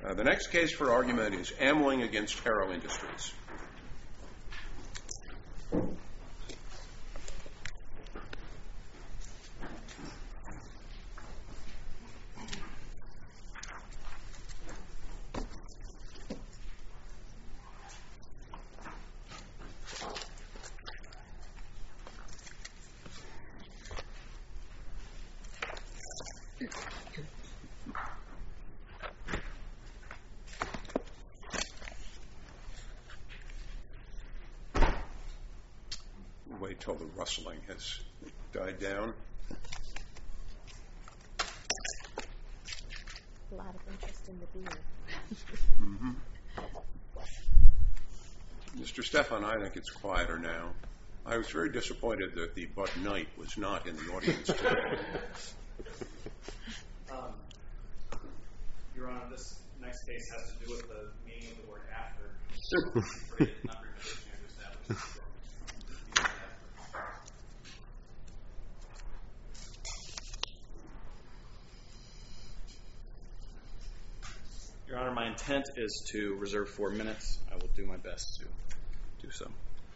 The next case for argument is Amling against Harrow Industries. Wait till the rustling has died down. A lot of interest in the beer. Mr. Stefan, I think it's quieter now. I was very disappointed that the Bud Knight was not in the audience today. Your Honor, this next case has to do with the meaning of the word after. Your Honor, my intent is to reserve 4 minutes. I will do my best to do so.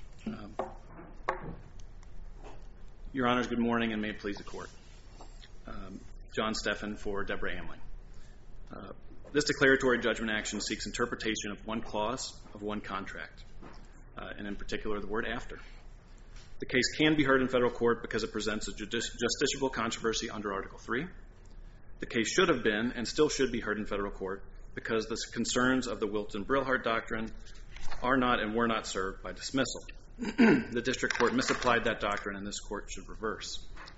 Your Honors, good morning, and may it please the Court. John Stefan for Deborah Amling. This declaratory judgment action seeks interpretation of one clause of one contract, and in particular the word after. The case can be heard in federal court because it presents a justiciable controversy under Article 3. The case should have been and still should be heard in federal court because the concerns of the Wilton-Brilhart Doctrine are not and were not served by dismissal. The district court misapplied that doctrine, and this court should reverse.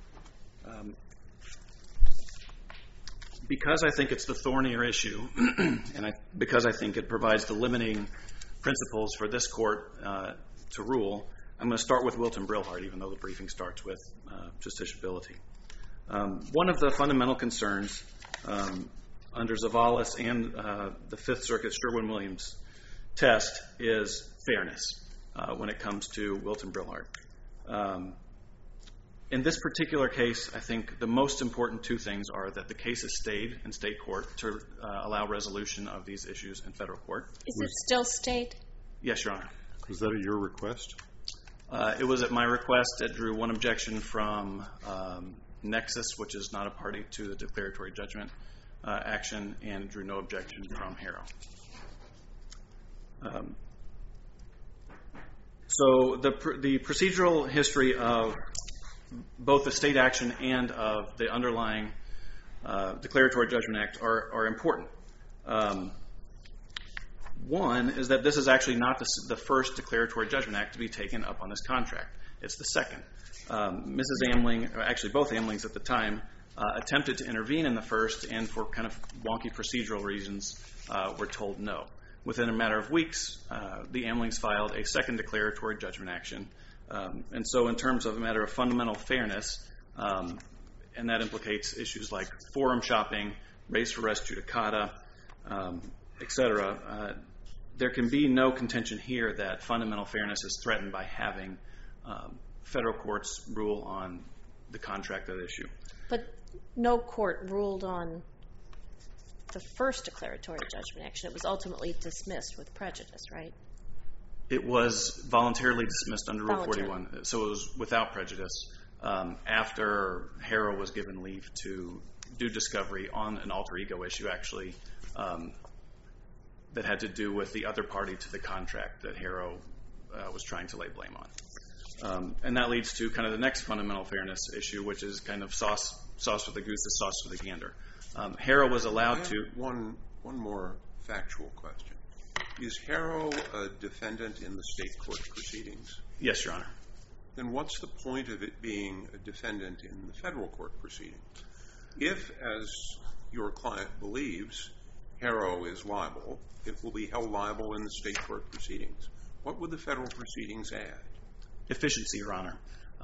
Because I think it's the thornier issue, and because I think it provides the limiting principles for this court to rule, I'm going to start with Wilton-Brilhart, even though the briefing starts with justiciability. One of the fundamental concerns under Zavalis and the Fifth Circuit Sherwin-Williams test is fairness when it comes to Wilton-Brilhart. In this particular case, I think the most important two things are that the case has stayed in state court to allow resolution of these issues in federal court. Is it still state? Yes, Your Honor. Was that at your request? It was at my request. It drew one objection from Nexus, which is not a party to the declaratory judgment action, and drew no objection from Harrow. So the procedural history of both the state action and of the underlying Declaratory Judgment Act are important. One is that this is actually not the first Declaratory Judgment Act to be taken up on this contract. It's the second. Mrs. Amling, or actually both Amlings at the time, attempted to intervene in the first, and for kind of wonky procedural reasons were told no. Within a matter of weeks, the Amlings filed a second declaratory judgment action. And so in terms of a matter of fundamental fairness, and that implicates issues like forum shopping, race for res judicata, etc., there can be no contention here that fundamental fairness is threatened by having federal courts rule on the contract at issue. But no court ruled on the first declaratory judgment action. It was ultimately dismissed with prejudice, right? It was voluntarily dismissed under Rule 41, so it was without prejudice after Harrow was given leave to do discovery on an alter ego issue, actually, that had to do with the other party to the contract that Harrow was trying to lay blame on. And that leads to kind of the next fundamental fairness issue, which is kind of sauce for the goose is sauce for the gander. Harrow was allowed to... One more factual question. Is Harrow a defendant in the state court proceedings? Yes, Your Honor. Then what's the point of it being a defendant in the federal court proceedings? If, as your client believes, Harrow is liable, it will be held liable in the state court proceedings. What would the federal proceedings add? Efficiency, Your Honor.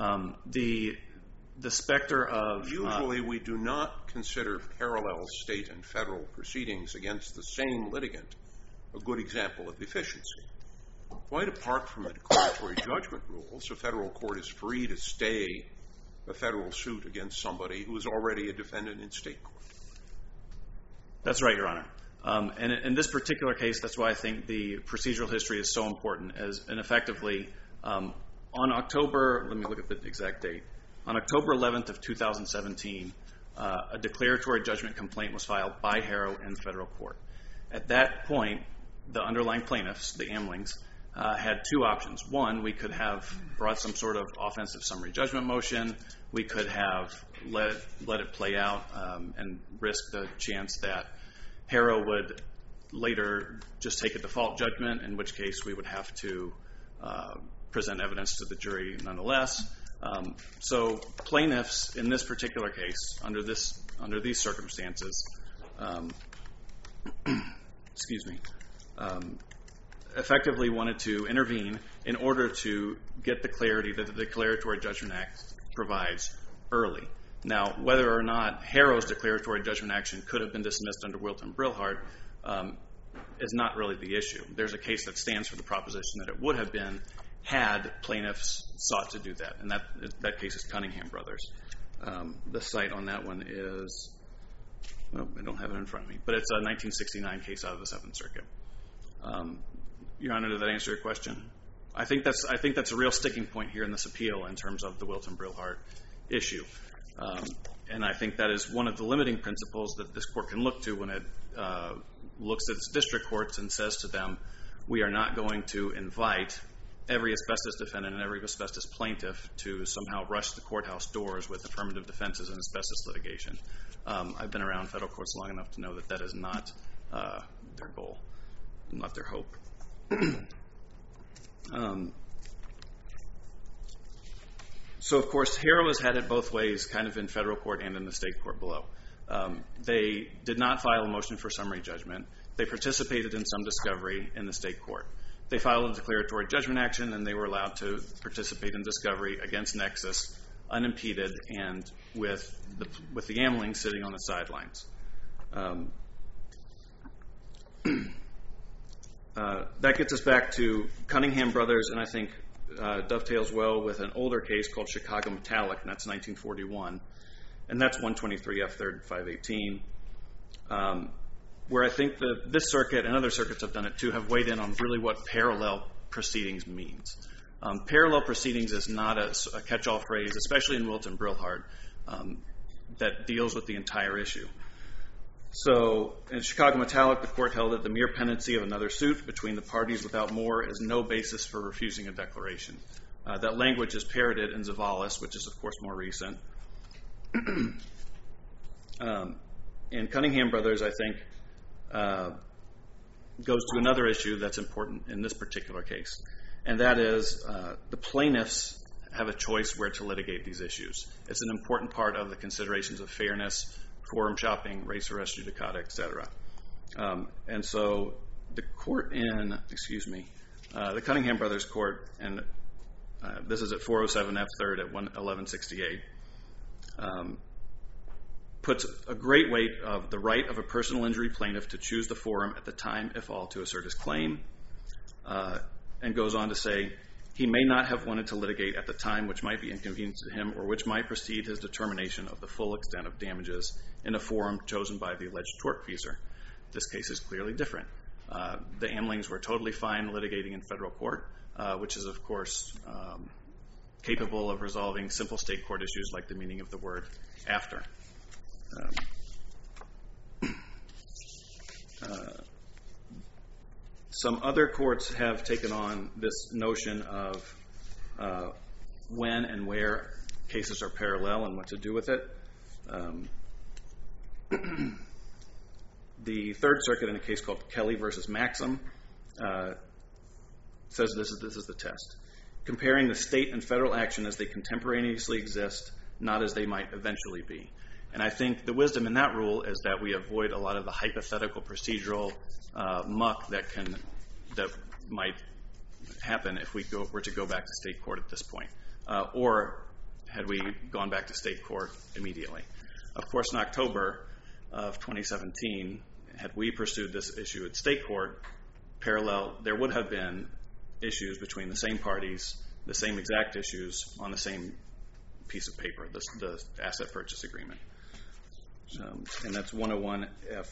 The specter of... Usually we do not consider parallel state and federal proceedings against the same litigant a good example of efficiency. Quite apart from the declaratory judgment rules, a federal court is free to stay a federal suit against somebody who is already a defendant in state court. That's right, Your Honor. And in this particular case, that's why I think the procedural history is so important. And effectively, on October, let me look at the exact date. On October 11th of 2017, a declaratory judgment complaint was filed by Harrow in federal court. At that point, the underlying plaintiffs, the Amlings, had two options. One, we could have brought some sort of offensive summary judgment motion. We could have let it play out and risk the chance that Harrow would later just take a default judgment, in which case we would have to present evidence to the jury nonetheless. So plaintiffs in this particular case, under these circumstances, effectively wanted to intervene in order to get the clarity that the Declaratory Judgment Act provides early. Now, whether or not Harrow's declaratory judgment action could have been dismissed under Wilton-Brillhart is not really the issue. There's a case that stands for the proposition that it would have been had plaintiffs sought to do that, and that case is Cunningham Brothers. The site on that one is, well, I don't have it in front of me, but it's a 1969 case out of the Seventh Circuit. Your Honor, did that answer your question? I think that's a real sticking point here in this appeal in terms of the Wilton-Brillhart issue. And I think that is one of the limiting principles that this court can look to when it looks at its district courts and says to them, we are not going to invite every asbestos defendant and every asbestos plaintiff to somehow rush the courthouse doors with affirmative defenses in asbestos litigation. I've been around federal courts long enough to know that that is not their goal, not their hope. So, of course, Harrow has had it both ways, kind of in federal court and in the state court below. They did not file a motion for summary judgment. They participated in some discovery in the state court. They filed a declaratory judgment action, and they were allowed to participate in discovery against Nexus, unimpeded, and with the Amlings sitting on the sidelines. That gets us back to Cunningham Brothers, and I think dovetails well with an older case called Chicago Metallic, and that's 1941. And that's 123 F. 3rd 518, where I think that this circuit and other circuits have done it too, have weighed in on really what parallel proceedings means. Parallel proceedings is not a catch-all phrase, especially in Wilton-Brillhart, that deals with the entire issue. So in Chicago Metallic, the court held that the mere pendency of another suit between the parties without more is no basis for refusing a declaration. That language is parroted in Zavalis, which is, of course, more recent. And Cunningham Brothers, I think, goes to another issue that's important in this particular case, and that is the plaintiffs have a choice where to litigate these issues. It's an important part of the considerations of fairness, forum shopping, res judicata, etc. And so the court in, the Cunningham Brothers court, and this is at 407 F. 3rd at 1168, puts a great weight of the right of a personal injury plaintiff to choose the forum at the time, if all, to assert his claim, and goes on to say, he may not have wanted to litigate at the time which might be inconvenient to him or which might precede his determination of the full extent of damages in a forum chosen by the alleged tortfeasor. This case is clearly different. The Amlings were totally fine litigating in federal court, which is, of course, capable of resolving simple state court issues like the meaning of the word after. Some other courts have taken on this notion of when and where cases are parallel and what to do with it. The Third Circuit, in a case called Kelly versus Maxim, says this is the test. Comparing the state and federal action as they contemporaneously exist, not as they might eventually be. And I think the wisdom in that rule is that we avoid a lot of the hypothetical procedural muck that might happen if we were to go back to state court at this point, or had we gone back to state court immediately. Of course, in October of 2017, had we pursued this issue at state court, there would have been issues between the same parties, the same exact issues on the same piece of paper, the asset purchase agreement. And that's 101 F.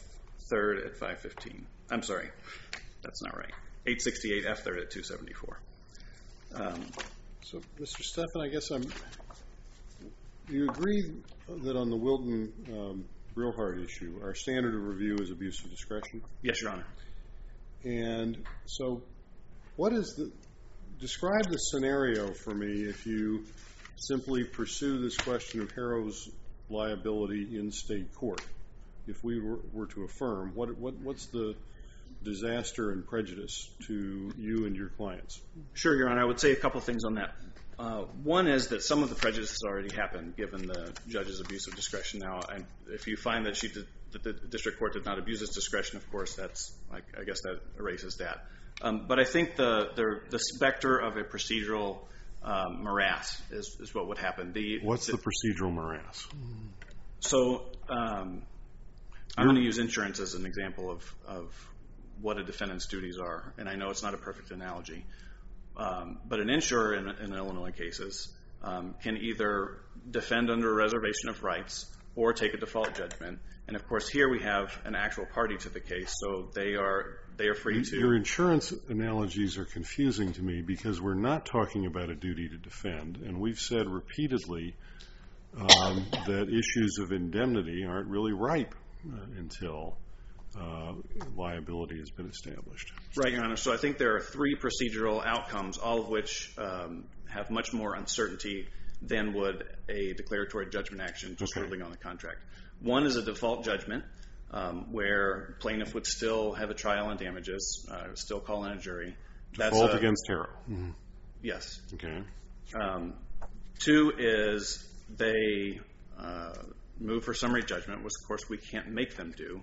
3rd at 515. I'm sorry, that's not right. 868 F 3rd at 274. So, Mr. Stephan, I guess you agree that on the Wilton-Brilhart issue, our standard of review is abuse of discretion? Yes, Your Honor. And so describe the scenario for me if you simply pursue this question of Harrow's liability in state court. If we were to affirm, what's the disaster and prejudice to you and your clients? Sure, Your Honor. I would say a couple things on that. One is that some of the prejudice has already happened given the judge's abuse of discretion. Now, if you find that the district court did not abuse its discretion, of course, I guess that erases that. But I think the specter of a procedural morass is what would happen. What's the procedural morass? So I'm going to use insurance as an example of what a defendant's duties are, and I know it's not a perfect analogy. But an insurer in Illinois cases can either defend under a reservation of rights or take a default judgment. And of course, here we have an actual party to the case, so they are free to. Your insurance analogies are confusing to me because we're not talking about a duty to defend, and we've said repeatedly that issues of indemnity aren't really ripe until liability has been established. Right, Your Honor. So I think there are 3 procedural outcomes, all of which have much more uncertainty than would a declaratory judgment action just ruling on the contract. One is a default judgment where plaintiff would still have a trial on damages, still call in a jury. Default against Harrow. Mm-hmm. Yes. Okay. 2 is they move for summary judgment, which of course we can't make them do.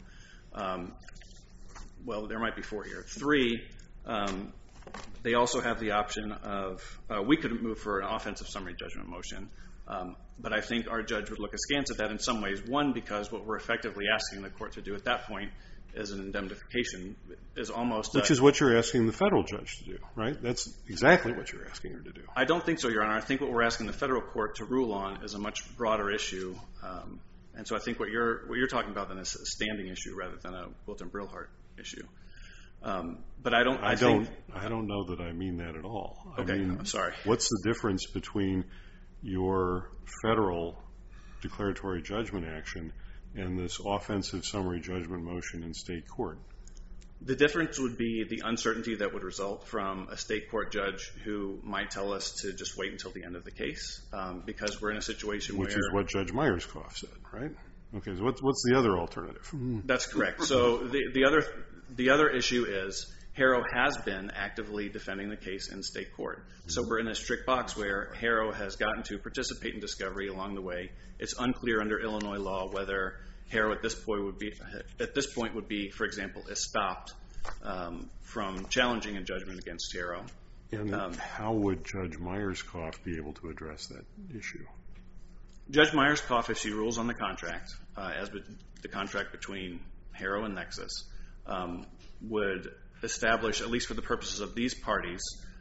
Well, there might be 4 here. 3, they also have the option of, we could move for an offensive summary judgment motion, but I think our judge would look askance at that in some ways. 1, because what we're effectively asking the court to do at that point is an indemnification, is almost... Which is what you're asking the federal judge to do, right? That's exactly what you're asking her to do. I don't think so, Your Honor. I think what we're asking the federal court to rule on is a much broader issue. And so I think what you're talking about then is a standing issue rather than a Wilton-Brilhart issue. But I don't know that I mean that at all. Okay, I'm sorry. What's the difference between your federal declaratory judgment action and this offensive summary judgment motion in state court? The difference would be the uncertainty that would result from a state court judge who might tell us to just wait until the end of the case because we're in a situation Which is what Judge Myerscough said, right? Okay, so what's the other alternative? That's correct. So the other issue is Harrow has been actively defending the case in state court. So we're in a strict box where Harrow has gotten to participate in discovery along the way. It's unclear under Illinois law whether Harrow at this point would be, for example, stopped from challenging a judgment against Harrow. And how would Judge Myerscough be able to address that issue? Judge Myerscough, if she rules on the contract, as the contract between Harrow and Nexus, would establish, at least for the purposes of these parties,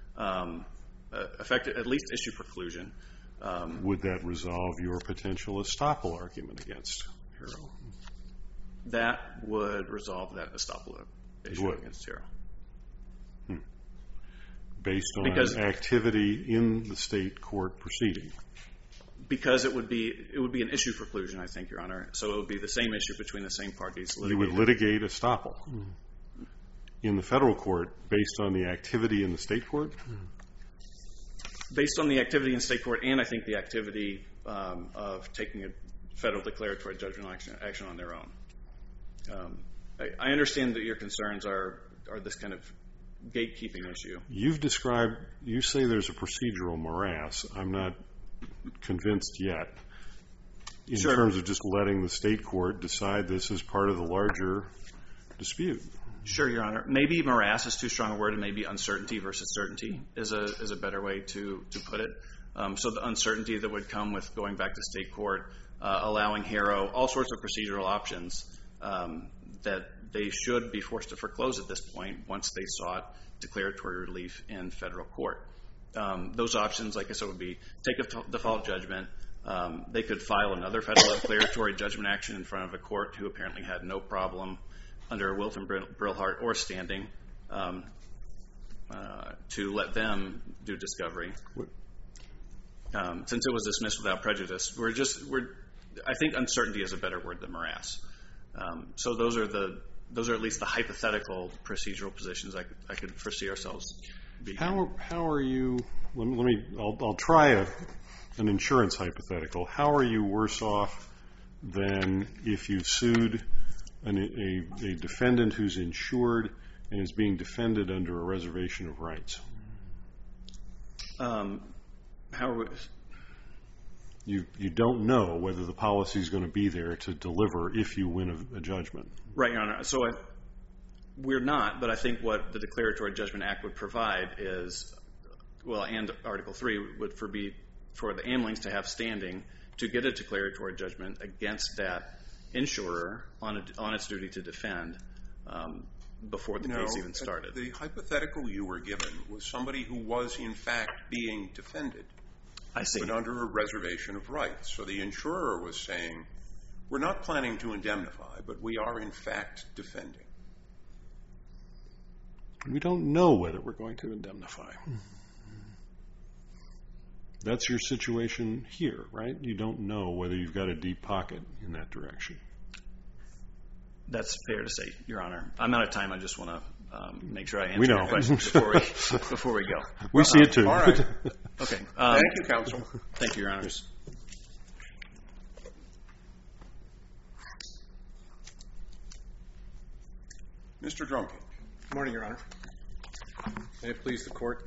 at least issue preclusion. Would that resolve your potential estoppel argument against Harrow? That would resolve that estoppel issue against Harrow. Based on activity in the state court proceeding? Because it would be an issue preclusion, I think, Your Honor. So it would be the same issue between the same parties. You would litigate estoppel in the federal court based on the activity in the state court? Based on the activity in state court and I think the activity of taking a federal declaratory judgment action on their own. I understand that your concerns are this kind of gatekeeping issue. You say there's a procedural morass. I'm not convinced yet in terms of just letting the state court decide this as part of the larger dispute. Sure, Your Honor. Maybe morass is too strong a word, and maybe uncertainty versus certainty is a better way to put it. So the uncertainty that would come with going back to state court, allowing Harrow all sorts of procedural options that they should be forced to foreclose at this point once they sought declaratory relief in federal court. Those options, like I said, would be take a default judgment. They could file another federal declaratory judgment action in front of a court who apparently had no problem under Wilton Brillhart or standing to let them do discovery. Since it was dismissed without prejudice, I think uncertainty is a better word than morass. So those are at least the hypothetical procedural positions I could foresee ourselves being. How are you? I'll try an insurance hypothetical. How are you worse off than if you've sued a defendant who's insured and is being defended under a reservation of rights? You don't know whether the policy is going to be there to deliver if you win a judgment. Right, Your Honor. So we're not, but I think what the Declaratory Judgment Act would provide is, and Article 3 would be for the Amlings to have standing to get a declaratory judgment against that insurer on its duty to defend before the case even started. The hypothetical you were given was somebody who was in fact being defended. I see. But under a reservation of rights. So the insurer was saying, we're not planning to indemnify, but we are in fact defending. We don't know whether we're going to indemnify. That's your situation here, right? You don't know whether you've got a deep pocket in that direction. That's fair to say, Your Honor. I'm out of time. I just want to make sure I answer We know. your question before we go. We see it too. All right. Okay. Thank you, counsel. Thank you, Your Honors. Mr. Drunken. Good morning, Your Honor. May it please the Court.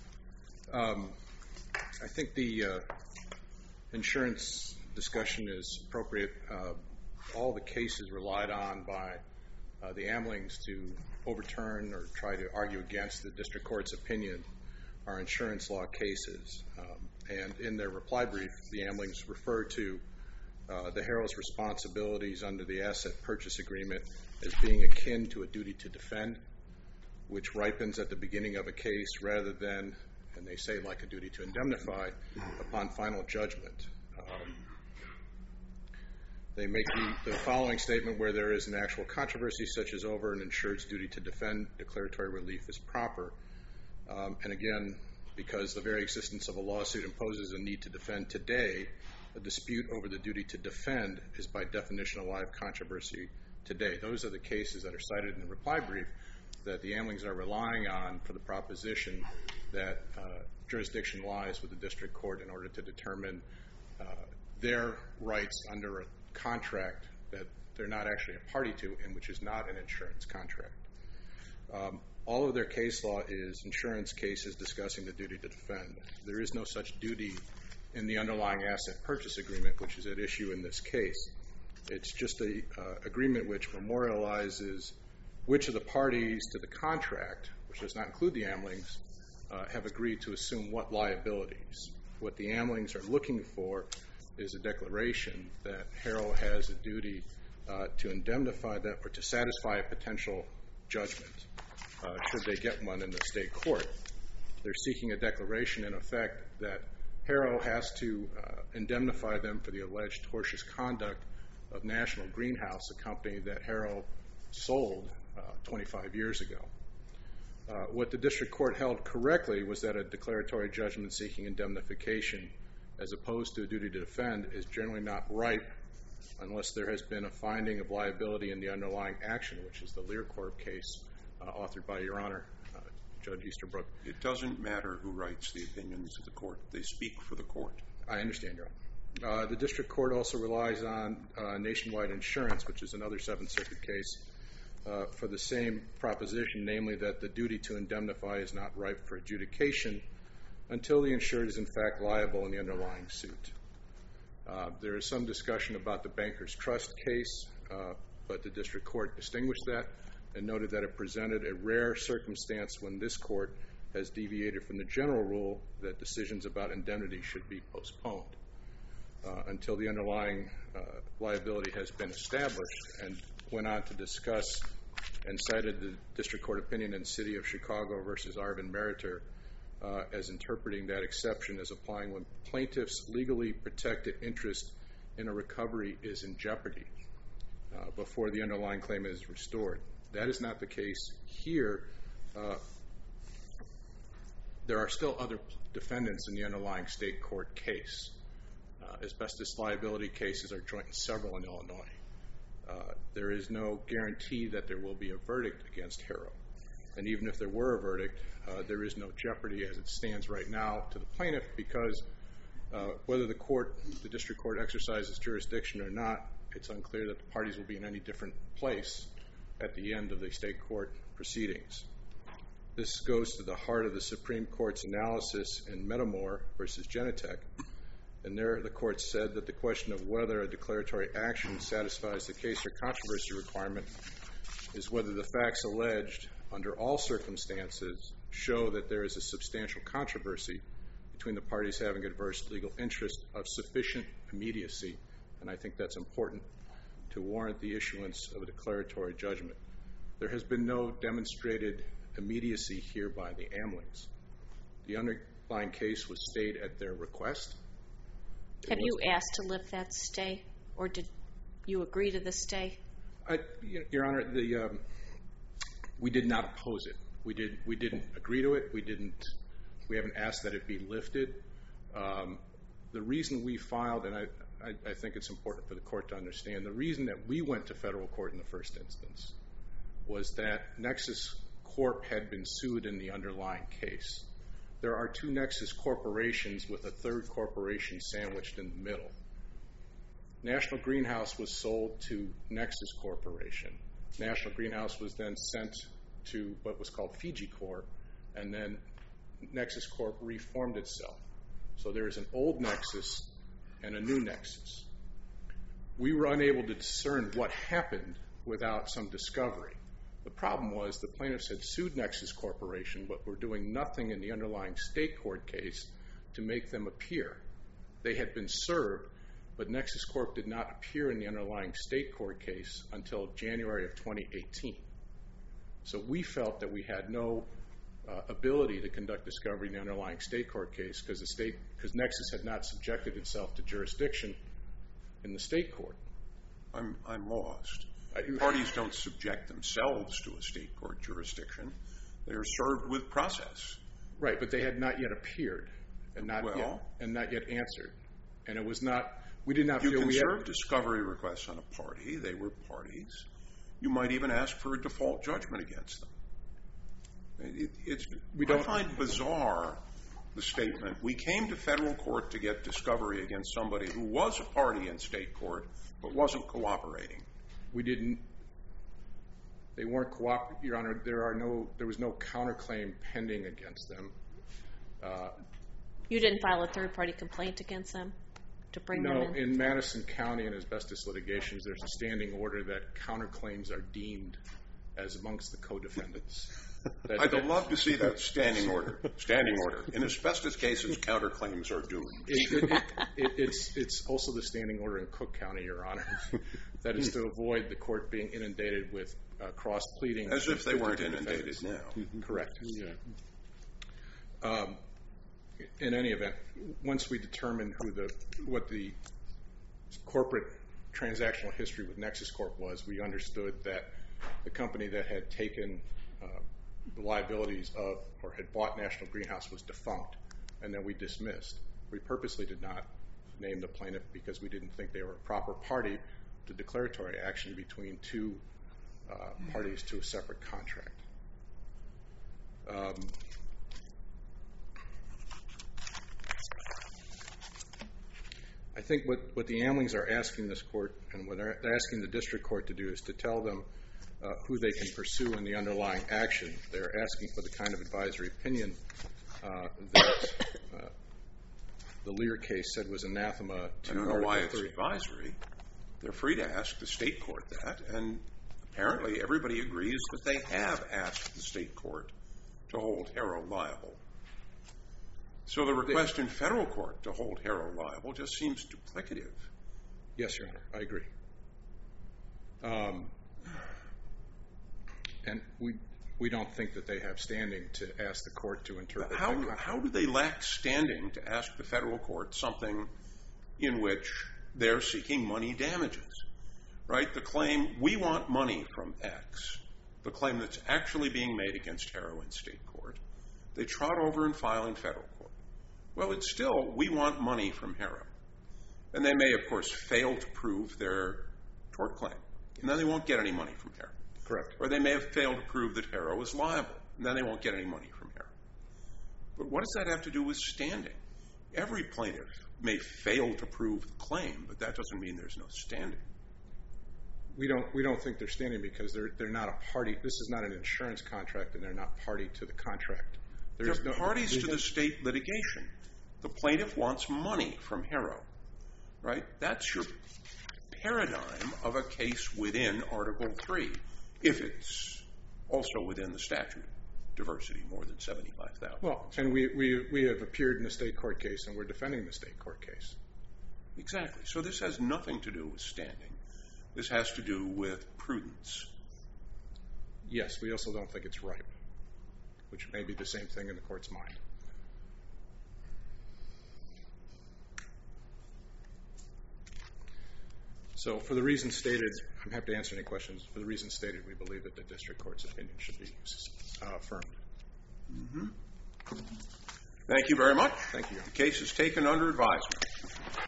I think the insurance discussion is appropriate. All the cases relied on by the Amlings to overturn or try to argue against the district court's opinion are insurance law cases. And in their reply brief, the Amlings refer to the Herald's responsibilities under the asset purchase agreement as being akin to a duty to defend, which ripens at the beginning of a case rather than, and they say like a duty to indemnify, upon final judgment. They make the following statement: where there is an actual controversy such as over an insured's duty to defend, declaratory relief is proper. And again, because the very existence of a lawsuit imposes a need to defend today, a dispute over the duty to defend is by definition a live controversy today. Those are the cases that are cited in the reply brief that the Amlings are relying on for the proposition that jurisdiction lies with the district court in order to determine their rights under a contract that they're not actually a party to and which is not an insurance contract. All of their case law is insurance cases discussing the duty to defend. There is no such duty in the underlying asset purchase agreement, which is at issue in this case. It's just an agreement which memorializes which of the parties to the contract, which does not include the Amlings, have agreed to assume what liabilities. What the Amlings are looking for is a declaration that Herald has a duty to indemnify them or to satisfy a potential judgment should they get one in the state court. They're seeking a declaration in effect that Herald has to indemnify them for the alleged tortious conduct of National Greenhouse, a company that Herald sold 25 years ago. What the district court held correctly was that a declaratory judgment seeking indemnification as opposed to a duty to defend is generally not ripe unless there has been a finding of liability in the underlying action, which is the Learcorp case authored by Your Honor, Judge Easterbrook. It doesn't matter who writes the opinions of the court. They speak for the court. I understand, Your Honor. The district court also relies on Nationwide Insurance, which is another Seventh Circuit case, for the same proposition, namely that the duty to indemnify is not ripe for adjudication until the insured is in fact liable in the underlying suit. There is some discussion about the Bankers Trust case, but the district court distinguished that and noted that it presented a rare circumstance when this court has deviated from the general rule that decisions about indemnity should be postponed until the underlying liability has been established, and went on to discuss and cited the district court opinion in City of Chicago versus Arvin Meritor as interpreting that exception as applying when plaintiff's legally protected interest in a recovery is in jeopardy before the underlying claim is restored. That is not the case here. There are still other defendants in the underlying state court case. Asbestos liability cases are joint and several in Illinois. There is no guarantee that there will be a verdict against Harrow. And even if there were a verdict, there is no jeopardy as it stands right now to the plaintiff, because whether the district court exercises jurisdiction or not, it's unclear that the parties will be in any different place at the end of the state court proceedings. This goes to the heart of the Supreme Court's analysis in Metamore versus Genentech. And there the court said that the question of whether a declaratory action satisfies the case or controversy requirement is whether the facts alleged under all circumstances show that there is a substantial controversy between the parties having adverse legal interest of sufficient immediacy. And I think that's important to warrant the issuance of a declaratory judgment. There has been no demonstrated immediacy here by the Amlings. The underlying case was stayed at their request. Have you asked to lift that stay, or did you agree to the stay? Your Honor, we did not oppose it. We didn't agree to it. We haven't asked that it be lifted. The reason we filed, and I think it's important for the court to understand, the reason that we went to federal court in the first instance was that Nexus Corp had been sued in the underlying case. There are two Nexus corporations with a third corporation sandwiched in the middle. National Greenhouse was sold to Nexus Corporation. National Greenhouse was then sent to what was called Fiji Corp, and then Nexus Corp reformed itself. So there is an old Nexus and a new Nexus. We were unable to discern what happened without some discovery. The problem was the plaintiffs had sued Nexus Corporation, but were doing nothing in the underlying state court case to make them appear. They had been served, but Nexus Corp did not appear in the underlying state court case until January of 2018. So we felt that we had no ability to conduct discovery in the underlying state court case because Nexus had not subjected itself to jurisdiction in the state court. I'm lost. Parties don't subject themselves to a state court jurisdiction. They are served with process. Right, but they had not yet appeared and not yet answered. And it was not, we did not feel we had... You can serve discovery requests on a party. They were parties. You might even ask for a default judgment against them. I find bizarre the statement, we came to federal court to get discovery against somebody who was a party in state court but wasn't cooperating. We didn't, they weren't cooperating, Your Honor, there was no counterclaim pending against them. You didn't file a third-party complaint against them to bring them in? No, in Madison County in asbestos litigations, there's a standing order that counterclaims are deemed as amongst the co-defendants. I'd love to see that standing order. Standing order. In asbestos cases, counterclaims are doomed. It's also the standing order in Cook County, Your Honor. That is to avoid the court being inundated with cross-pleading. As if they weren't inundated now. Correct. In any event, once we determined what the corporate transactional history with Nexus Corp was, we understood that the company that had taken the liabilities of or had bought National Greenhouse was defunct, and then we dismissed. We purposely did not name the plaintiff because we didn't think they were a proper party to declaratory action between two parties to a separate contract. I think what the Amlings are asking this court and what they're asking the district court to do is to tell them who they can pursue in the underlying action. They're asking for the kind of advisory opinion that the Lear case said was anathema to I don't know why it's advisory. They're free to ask the state court that, and apparently everybody agrees that they have asked the state court to hold Harrow liable. So the request in federal court to hold Harrow liable just seems duplicative. Yes, Your Honor, I agree. And we don't think that they have standing to ask the court to interpret. How do they lack standing to ask the federal court something in which they're seeking money damages? Right? The claim, we want money from X. the claim that's actually being made against Harrow in state court. They trot over and file in federal court. Well, it's still, we want money from Harrow. And they may, of course, fail to prove their tort claim, and then they won't get any money from Harrow. Correct. Or they may have failed to prove that Harrow is liable, and then they won't get any money from Harrow. But what does that have to do with standing? Every plaintiff may fail to prove the claim, but that doesn't mean there's no standing. We don't think they're standing because they're not a party. This is not an insurance contract, and they're not party to the contract. They're parties to the state litigation. The plaintiff wants money from Harrow, right? That's your paradigm of a case within Article 3, if it's also within the statute. Diversity, more than 75,000. Well, and we have appeared in a state court case, and we're defending the state court case. Exactly. So this has nothing to do with standing. This has to do with prudence. Yes, we also don't think it's ripe, which may be the same thing in the court's mind. So for the reasons stated, I'm happy to answer any questions. For the reasons stated, we believe that the district court's opinion should be affirmed. Thank you very much. Thank you. The case is taken under advisement.